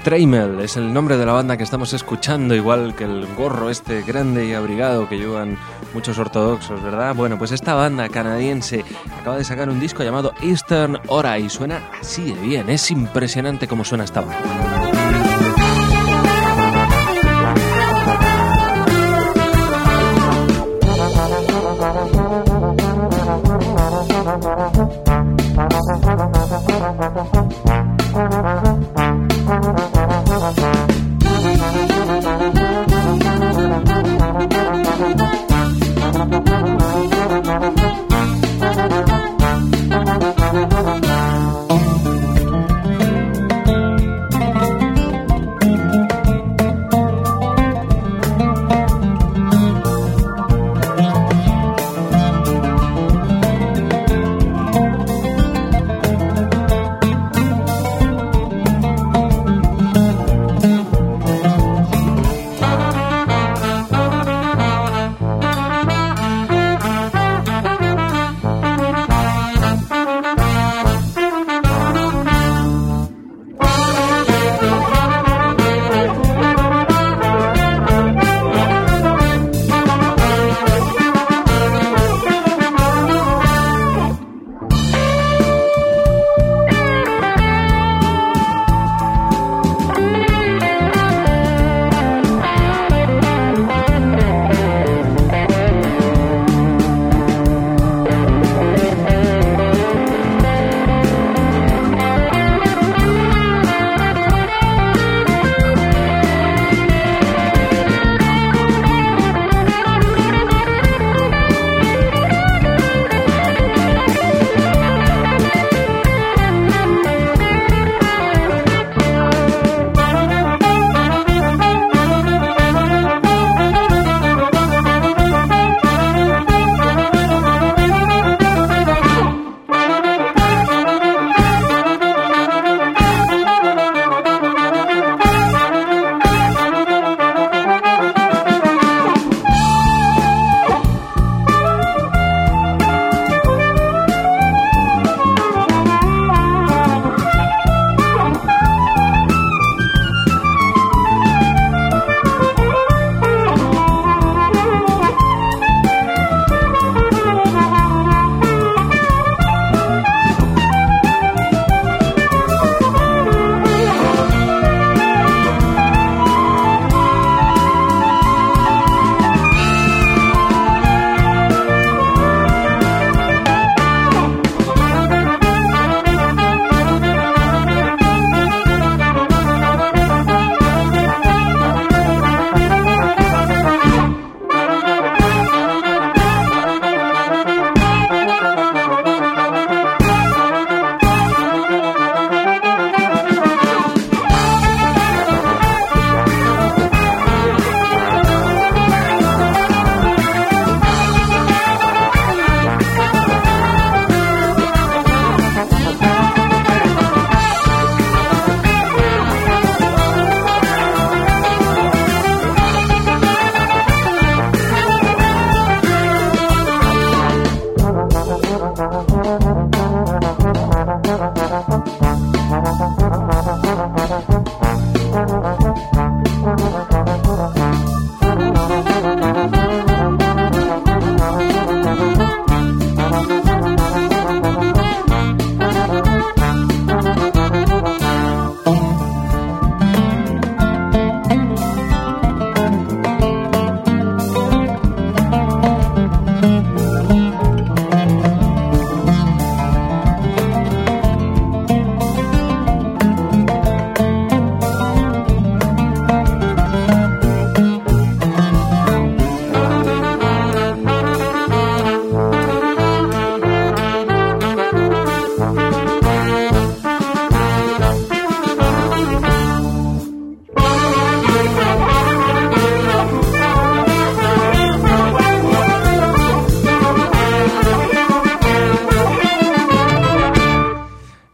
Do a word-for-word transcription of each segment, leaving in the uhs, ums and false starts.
Trammell es el nombre de la banda que estamos escuchando, igual que el gorro este grande y abrigado que llevan muchos ortodoxos, ¿verdad? Bueno, pues esta banda canadiense acaba de sacar un disco llamado Eastern Hora y suena así de bien, es impresionante cómo suena esta banda.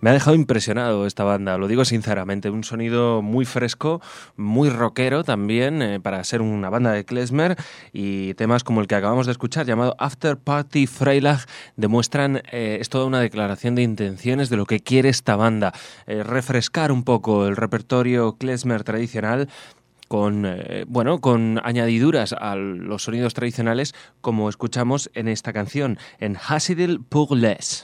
Me ha dejado impresionado esta banda, lo digo sinceramente. Un sonido muy fresco, muy rockero también, eh, para ser una banda de klezmer, y temas como el que acabamos de escuchar, llamado After Party Freitag, demuestran, eh, es toda una declaración de intenciones de lo que quiere esta banda. Eh, refrescar un poco el repertorio klezmer tradicional, con, eh, bueno, con añadiduras a los sonidos tradicionales, como escuchamos en esta canción, en Hasidel pour les.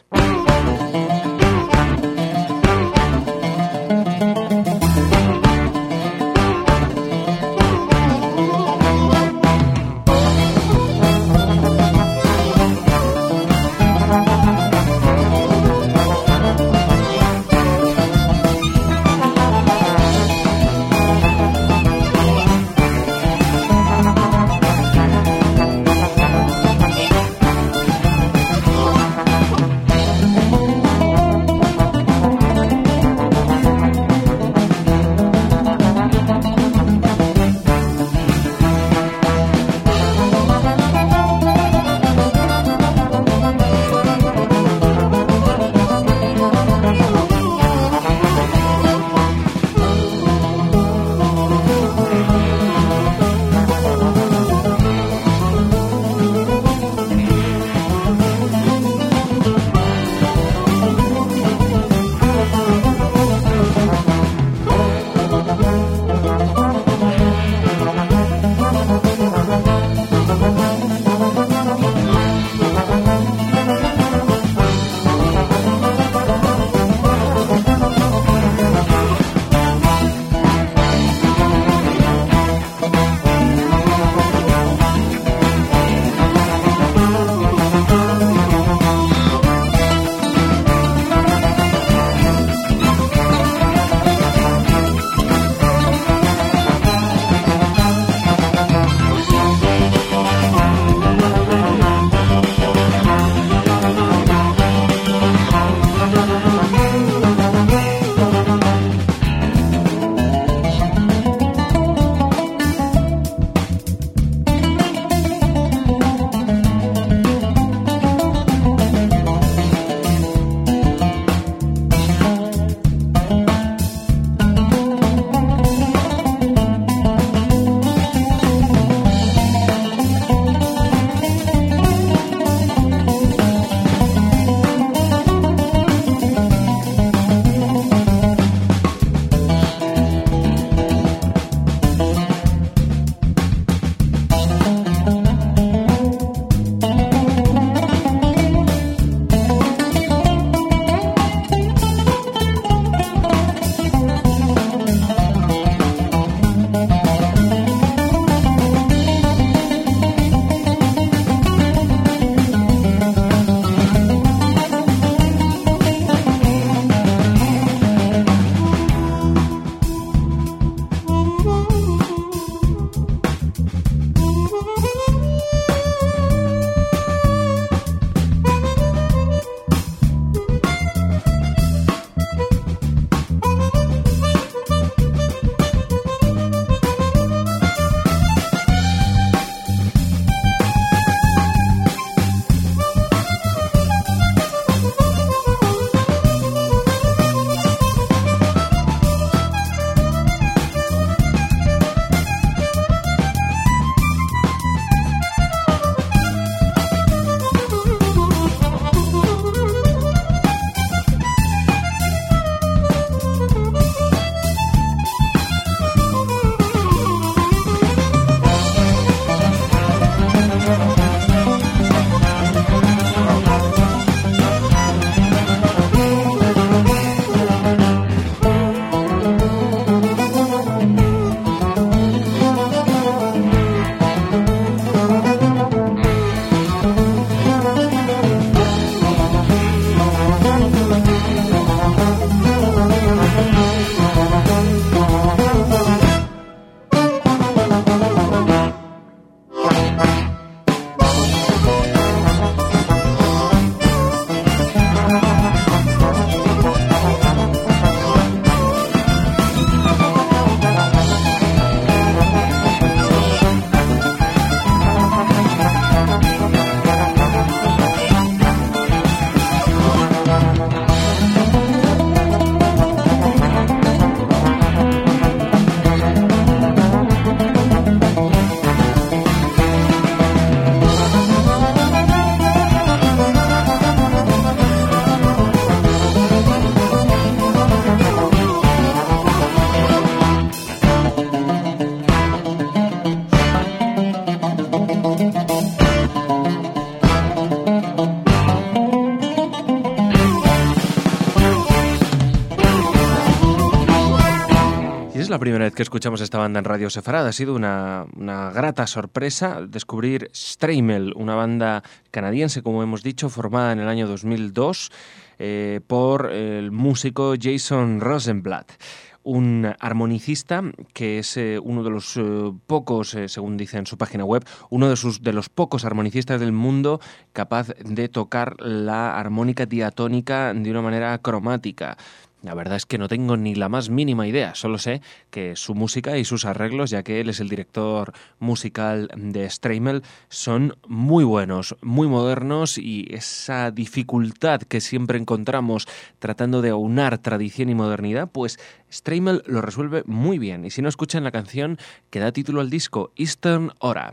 la primera vez que escuchamos esta banda en Radio Sefarad. Ha sido una, una grata sorpresa descubrir Streimel, una banda canadiense, como hemos dicho, formada en el año dos mil dos eh, por el músico Jason Rosenblatt, un armonicista que es eh, uno de los eh, pocos, eh, según dice en su página web, uno de, sus, de los pocos armonicistas del mundo capaz de tocar la armónica diatónica de una manera cromática. La verdad es que no tengo ni la más mínima idea, solo sé que su música y sus arreglos, ya que él es el director musical de Streimel, son muy buenos, muy modernos, y esa dificultad que siempre encontramos tratando de aunar tradición y modernidad, pues Streimel lo resuelve muy bien. Y si no, escuchan la canción que da título al disco, Eastern Hora.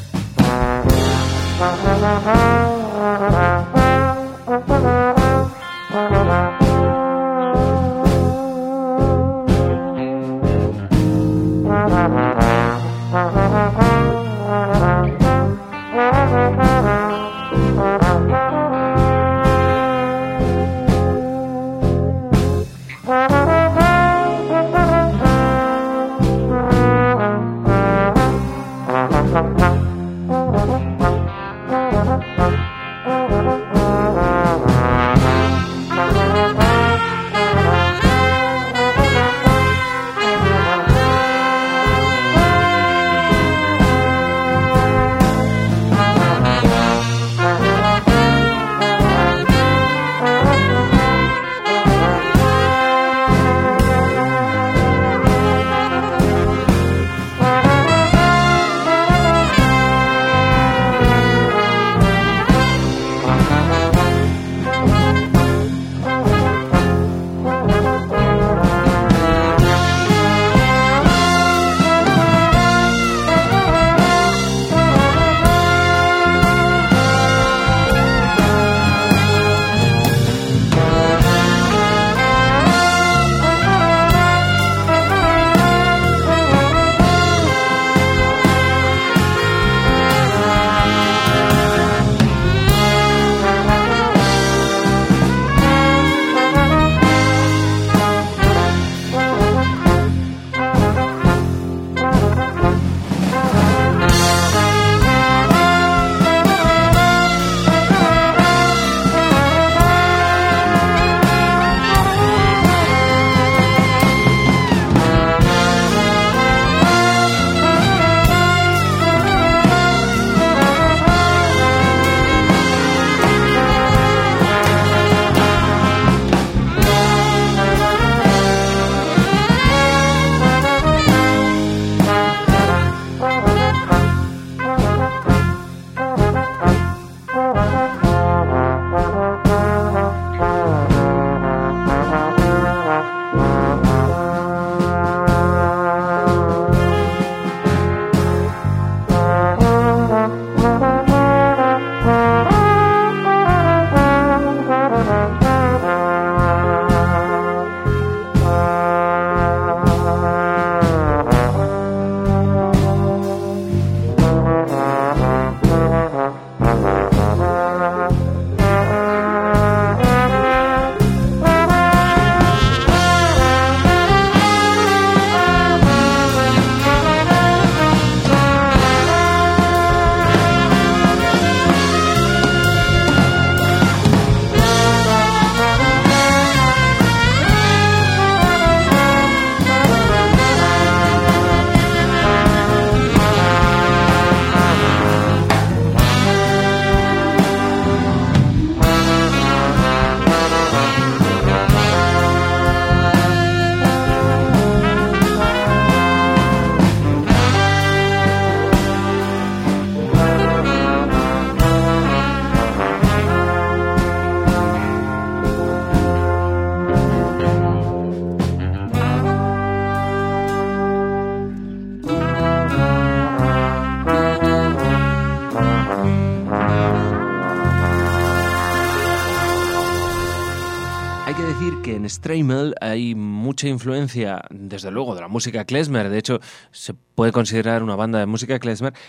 Streimel hay mucha influencia, desde luego, de la música klezmer. De hecho, se puede considerar una banda de música klezmer,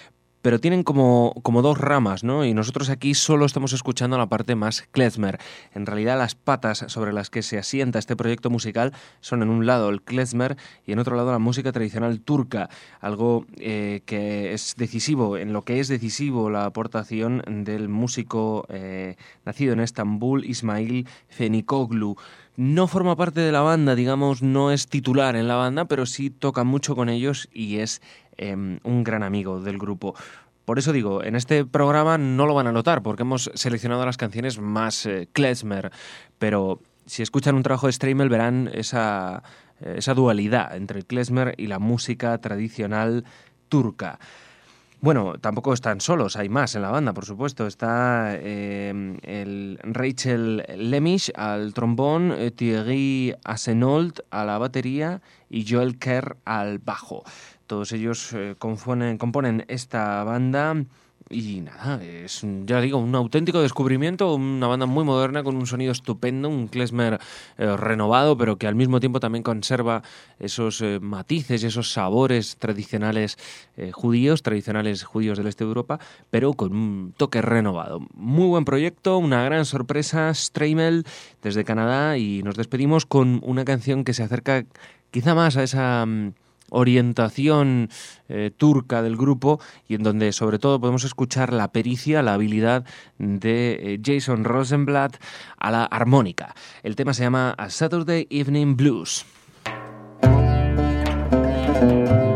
pero tienen como, como dos ramas, ¿no? Y nosotros aquí solo estamos escuchando la parte más klezmer. En realidad las patas sobre las que se asienta este proyecto musical son en un lado el klezmer y en otro lado la música tradicional turca, algo eh, que es decisivo, en lo que es decisivo la aportación del músico eh, nacido en Estambul, Ismail Fenikoglu. No forma parte de la banda, digamos, no es titular en la banda, pero sí toca mucho con ellos y es eh, un gran amigo del grupo. Por eso digo, en este programa no lo van a notar, porque hemos seleccionado las canciones más eh, klezmer, pero si escuchan un trabajo de Streimel verán esa, eh, esa dualidad entre el klezmer y la música tradicional turca. Bueno, tampoco están solos, hay más en la banda, por supuesto. Está eh, el Rachel Lemisch al trombón, eh, Thierry Asenold a la batería y Joel Kerr al bajo. Todos ellos eh, componen, componen esta banda y nada, es, ya digo, un auténtico descubrimiento, una banda muy moderna con un sonido estupendo, un klezmer eh, renovado, pero que al mismo tiempo también conserva esos eh, matices y esos sabores tradicionales eh, judíos, tradicionales judíos del este de Europa, pero con un toque renovado. Muy buen proyecto, una gran sorpresa, Streimel desde Canadá, y nos despedimos con una canción que se acerca quizá más a esa Um, orientación eh, turca del grupo y en donde sobre todo podemos escuchar la pericia, la habilidad de eh, Jason Rosenblatt a la armónica. El tema se llama A Saturday Evening Blues.